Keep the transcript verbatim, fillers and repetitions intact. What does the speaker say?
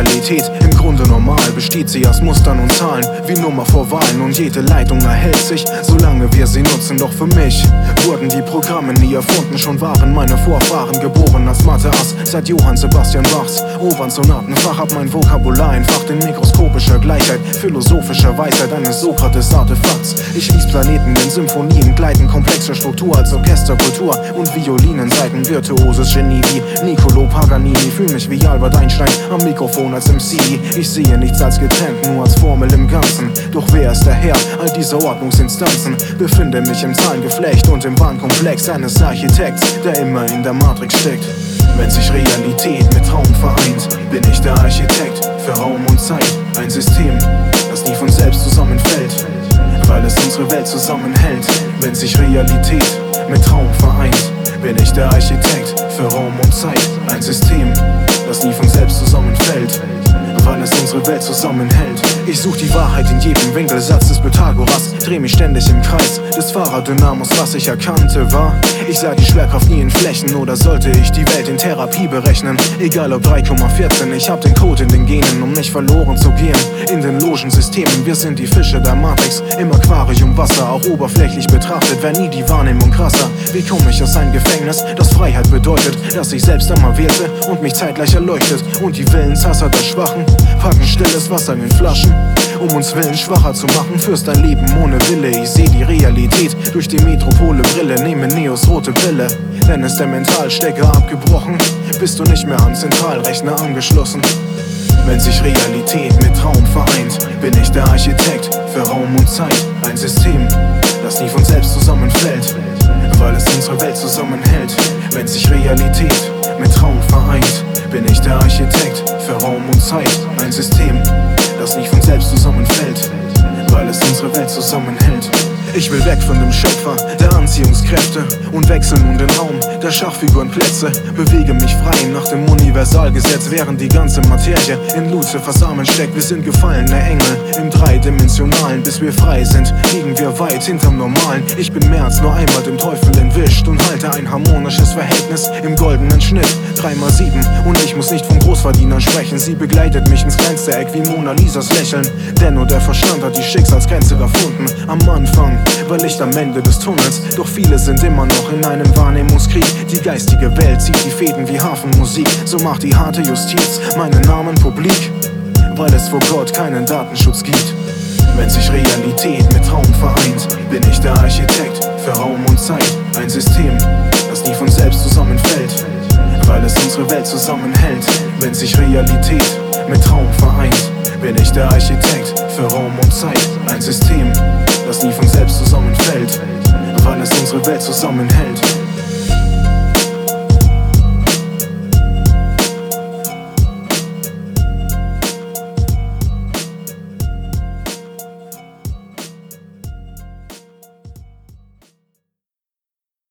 Realität im Grunde normal, besteht sie aus Mustern und Zahlen, wie Nummer vor Wahlen, und jede Leitung erhält sich, solange wir sie nutzen. Doch für mich wurden die Programme nie erfunden, schon waren meine Vorfahren geboren als Mathe-Ass. Seit Johann Sebastian Bachs Opernsonatenfach hab mein Vokabular entfacht in mikroskopischer Gleichheit, philosophischer Weisheit eines Sokrates-Artefakts. Ich lies Planeten in Symphonien, gleiten komplexe Struktur als Orchesterkultur und Violinenseiten, virtuoses Genie wie Niccolo Paganini. Fühl mich wie Albert Einstein am Mikrofon als M C. Ich sehe nichts als getrennt, nur als Formel im Ganzen. Doch wer ist der Herr all dieser Ordnungsinstanzen? Befinde mich im Zahlengeflecht und im Wahnkomplex eines Architekts, der immer in der Matrix steckt. Wenn sich Realität mit Traum vereint, bin ich der Architekt für Raum und Zeit. Ein System, das nie von selbst zusammenfällt, weil es unsere Welt zusammenhält. Wenn sich Realität mit Traum vereint, bin ich der Architekt für Raum und Zeit. Ein System, das nie von selbst zusammenfällt, weil es unsere Welt zusammenhält. Ich such die Wahrheit in jedem Winkelsatz des Pythagoras, dreh mich ständig im Kreis des Fahrraddynamos. Was ich erkannte war, ich sah die Schwerkraft nie in Flächen, oder sollte ich die Welt in Therapie berechnen? Egal ob drei Komma vierzehn, ich hab den Code in den Genen, um nicht verloren zu gehen in den Logensystemen. Wir sind die Fische der Matrix, im Aquarium Wasser, auch oberflächlich betrachtet wäre nie die Wahrnehmung krasser. Wie komm ich aus ein Gefängnis, das Freiheit bedeutet, dass ich selbst einmal wählte und mich zeitgleich erleuchtet? Und die Willenshasser der Schwachen packen stilles Wasser in Flaschen, um uns Willen schwacher zu machen. Führst ein Leben ohne Wille, ich seh die Realität durch die Metropole-Brille, nehme Neos rote Pille, denn ist der Mentalstecker abgebrochen, bist du nicht mehr am Zentralrechner angeschlossen. Wenn sich Realität mit Traum vereint, bin ich der Architekt für Raum und Zeit. Ein System, das nie von selbst zusammenfällt, weil es unsere Welt zusammenhält. Wenn sich Realität mit Traum vereint, bin ich der Architekt für Raum und Zeit. Ein System, das nicht von selbst zusammenfällt, weil es unsere Welt zusammenhält. Ich will weg von dem Schöpfer der Anziehungskräfte und wechsel nun den Raum der Schachfigurenplätze. Bewege mich frei nach dem Universalgesetz, während die ganze Materie in Luzifers Armen steckt. Wir sind gefallene Engel im Dreidimensionalen. Bis wir frei sind, liegen wir weit hinterm Normalen. Ich bin mehr als nur einmal dem Teufel entwischt und halte ein harmonisches Verhältnis im goldenen Schnitt. drei mal sieben und ich muss nicht von Großverdienern sprechen. Sie begleitet mich ins kleinste Eck wie Mona Lisas Lächeln. Denn nur der Verstand hat die Schicksalsgrenze erfunden. Am Anfang war Licht am Ende des Tunnels, doch viele sind immer noch in einem Wahrnehmungskrieg. Die geistige Welt zieht die Fäden wie Hafenmusik, so macht die harte Justiz meinen Namen publik, weil es vor Gott keinen Datenschutz gibt. Wenn sich Realität mit Traum vereint, bin ich der Architekt für Raum und Zeit. Ein System, das nie von selbst zusammenfällt, weil es unsere Welt zusammenhält. Wenn sich Realität mit Traum vereint, bin ich der Architekt für Raum und Zeit. Ein System, das nie von selbst zusammenfällt, weil es unsere Welt zusammenhält.